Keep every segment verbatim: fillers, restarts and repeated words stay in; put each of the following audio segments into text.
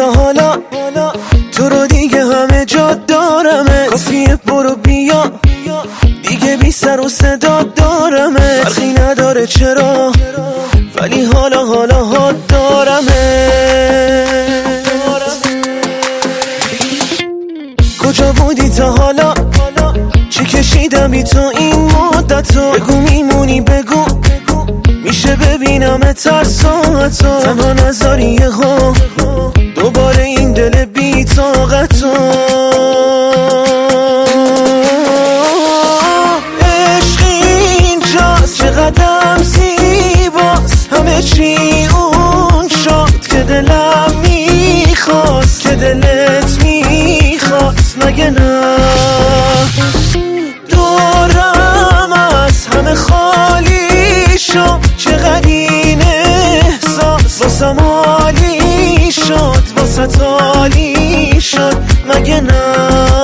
تا حالا تو رو دیگه همه جا دارمه، کافیه برو بیا دیگه بی سر و صدا دارمه، فرقی نداره چرا ولی حالا حالا ها دارمه. کجا بودی تا حالا؟ چی کشیدم بی تو این مدتو؟ بگو میمونی بگو میشه ببینم ترساتو، تنها نذاری یهو دوباره این دل بی طاقتو. عشق اینجاست چقدرم زیباست، همه چی اون شد که دلم میخواست، که دلت میخواست مگه نه؟ دورم از همه خالی شد، چقدر این احساس واسم عالی شد، واسه عالی شد مگه نه؟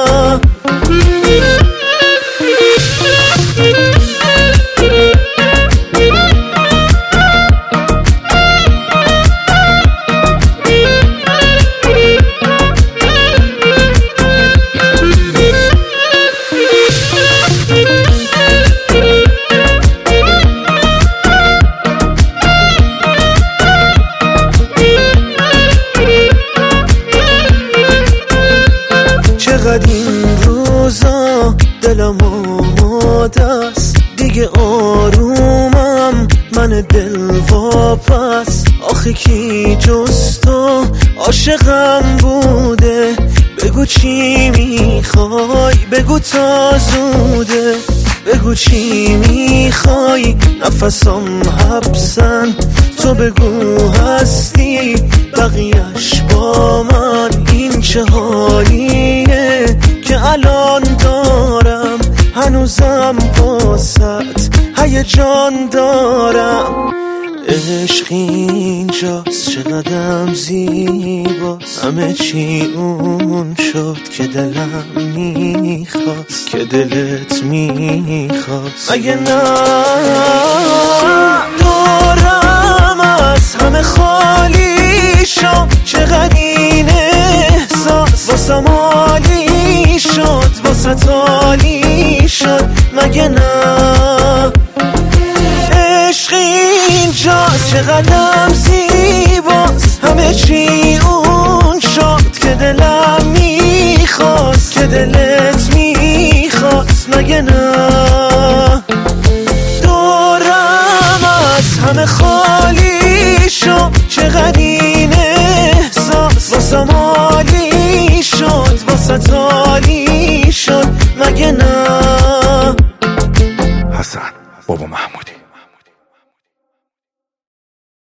چقدر این روزا دلم آماده است، دیگه آرومم من دل واپس. آخه کی جز تو عاشقم بوده؟ بگو چی میخوای بگو تا زوده، بگو چی میخوای نفسم حبسن، تو بگو هستی بقیهش با من. این چه حالیه که الان دارم، هنوزم واسط هیجان دارم. عشق اینجاست چقدرم زیباست، همه چی اون شد که دلم میخواست، که دلت میخواست مگه نه؟ دورم از همه خالی شد، چقدر این احساس واسم عالی شد، واسه عالی شد مگه نه؟ عشق اینجاست چقدرم زیباست، همه چی اون شد که دلم میخواست، که دلت میخواست مگه نه؟ دورم از همه خالی شد، چقدر این احساس واسم عالی شد، واسه عالی شد مگه نه؟ حسن بابا محمد.